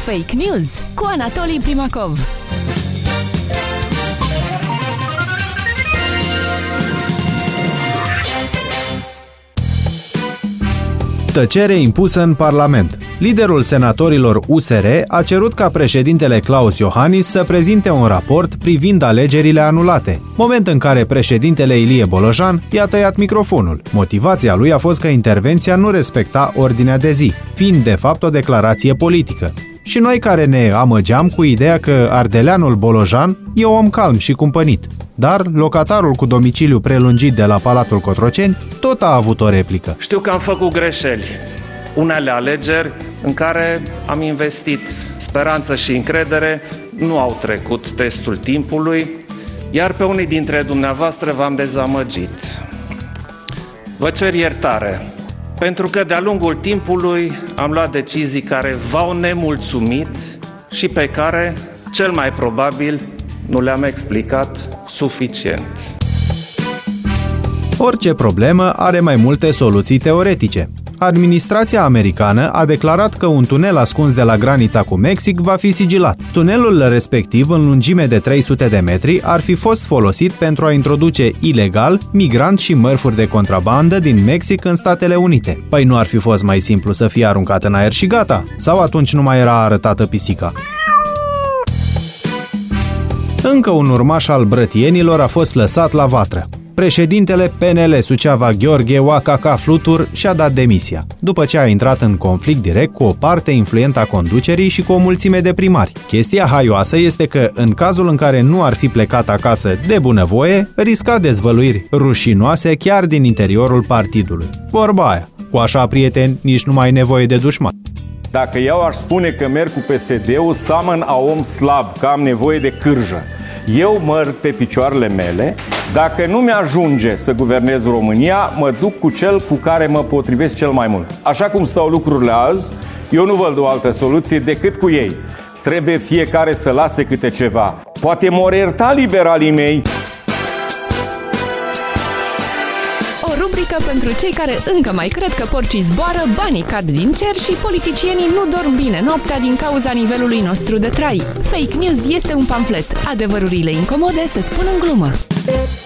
Fake News cu Anatolii Primakov. Tăcere impusă în Parlament. Liderul senatorilor USR a cerut ca președintele Klaus Iohannis să prezinte un raport privind alegerile anulate, moment în care președintele Ilie Bolojan i-a tăiat microfonul. Motivația lui a fost că intervenția nu respecta ordinea de zi, fiind de fapt o declarație politică. Și noi care ne amăgeam cu ideea că ardeleanul Bolojan e om calm și cumpănit. Dar locatarul cu domiciliu prelungit de la Palatul Cotroceni tot a avut o replică. Știu că am făcut greșeli. Unele alegeri în care am investit speranță și încredere nu au trecut testul timpului, iar pe unii dintre dumneavoastră v-am dezamăgit. Vă cer iertare, pentru că de-a lungul timpului am luat decizii care v-au nemulțumit și pe care, cel mai probabil, nu le-am explicat suficient. Orice problemă are mai multe soluții teoretice. Administrația americană a declarat că un tunel ascuns de la granița cu Mexic va fi sigilat. Tunelul respectiv, în lungime de 300 de metri, ar fi fost folosit pentru a introduce ilegal migranți și mărfuri de contrabandă din Mexic în Statele Unite. Păi nu ar fi fost mai simplu să fie aruncat în aer și gata? Sau atunci nu mai era arătată pisica? Încă un urmaș al brătienilor a fost lăsat la vatră. Președintele PNL Suceava Gheorghe Oacaca Flutur și-a dat demisia, după ce a intrat în conflict direct cu o parte influentă a conducerii și cu o mulțime de primari. Chestia haioasă este că, în cazul în care nu ar fi plecat acasă de bunăvoie, risca dezvăluiri rușinoase chiar din interiorul partidului. Vorba aia, cu așa prieteni nici nu mai ai nevoie de dușman. Dacă eu aș spune că merg cu PSD-ul, seamăn a om slab, că am nevoie de cârjă. Eu merg pe picioarele mele. Dacă nu mi-ajunge să guvernez România, mă duc cu cel cu care mă potrivesc cel mai mult. Așa cum stau lucrurile azi, eu nu văd o altă soluție decât cu ei. Trebuie fiecare să lase câte ceva. Poate m-or ierta liberalii mei. O rubrică pentru cei care încă mai cred că porcii zboară, banii cad din cer și politicienii nu dorm bine noaptea din cauza nivelului nostru de trai. Fake News este un pamflet. Adevărurile incomode se spun în glumă.